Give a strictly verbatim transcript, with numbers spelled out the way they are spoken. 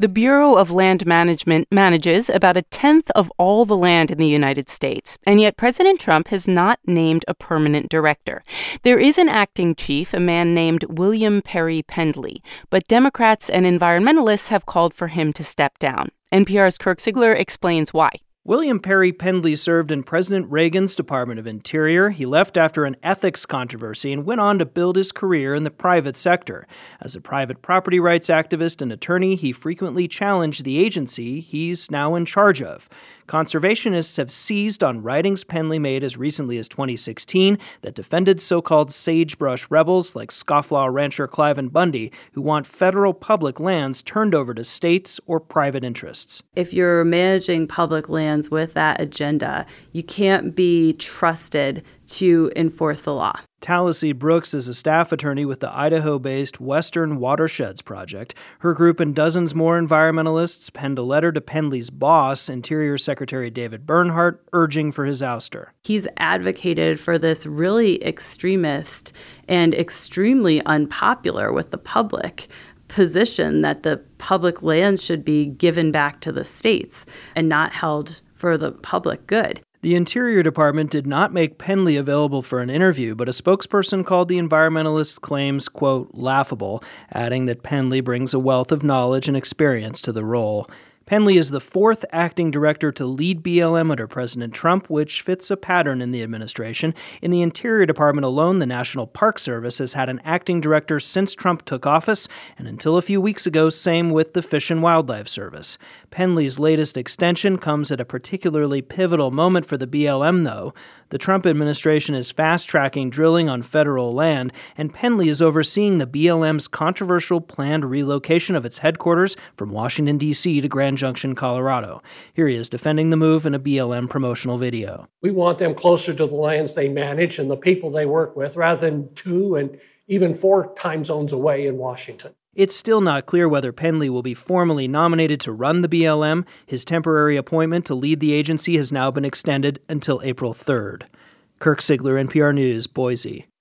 The Bureau of Land Management manages about a tenth of all the land in the United States, and yet President Trump has not named a permanent director. There is an acting chief, a man named William Perry Pendley, but Democrats and environmentalists have called for him to step down. N P R's Kirk Siegler explains why. William Perry Pendley served in President Reagan's Department of Interior. He left after an ethics controversy and went on to build his career in the private sector. As a private property rights activist and attorney, he frequently challenged the agency he's now in charge of. Conservationists have seized on writings Pendley made as recently as twenty sixteen that defended so-called sagebrush rebels like scofflaw rancher Cliven Bundy, who want federal public lands turned over to states or private interests. If you're managing public lands with that agenda, you can't be trusted to enforce the law. Talacy Brooks is a staff attorney with the Idaho-based Western Watersheds Project. Her group and dozens more environmentalists penned a letter to Pendley's boss, Interior Secretary David Bernhardt, urging for his ouster. He's advocated for this really extremist and extremely unpopular with the public position that the public lands should be given back to the states and not held for the public good. The Interior Department did not make Pendley available for an interview, but a spokesperson called the environmentalist claims, quote, laughable, adding that Pendley brings a wealth of knowledge and experience to the role. Pendley is the fourth acting director to lead B L M under President Trump, which fits a pattern in the administration. In the Interior Department alone, the National Park Service has had an acting director since Trump took office, and until a few weeks ago, same with the Fish and Wildlife Service. Pendley's latest extension comes at a particularly pivotal moment for the B L M, though. The Trump administration is fast-tracking drilling on federal land, and Pendley is overseeing the B L M's controversial planned relocation of its headquarters from Washington, D C to Grand Junction, Colorado. Here he is defending the move in a B L M promotional video. We want them closer to the lands they manage and the people they work with, rather than two and even four time zones away in Washington. It's still not clear whether Pendley will be formally nominated to run the B L M. His temporary appointment to lead the agency has now been extended until April third. Kirk Siegler, N P R News, Boise.